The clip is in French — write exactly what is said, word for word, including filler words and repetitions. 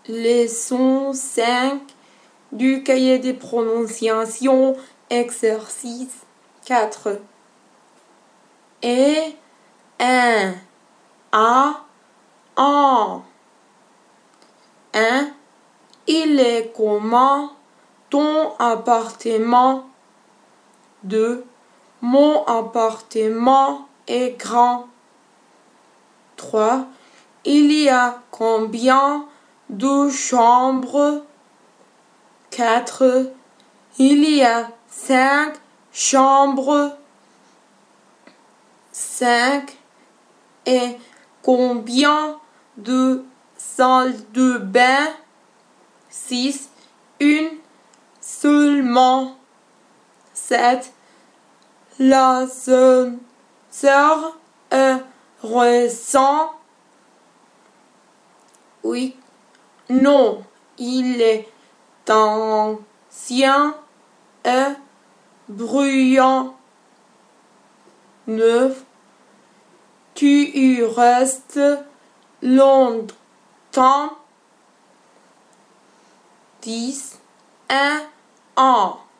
Leçon cinq du cahier des prononciations, exercice quatre. Et, un, a, en. un. Il est comment ton appartement? deux. Mon appartement est grand. trois. Il y a combien de chambres? quatre. Il y a cinq chambres. cinq. Et combien de salles de bain? six. Une seulement. sept. L'ascenseur est récent. huit. Non, il est ancien et bruyant. neuf. Tu y restes longtemps. dix. Un an.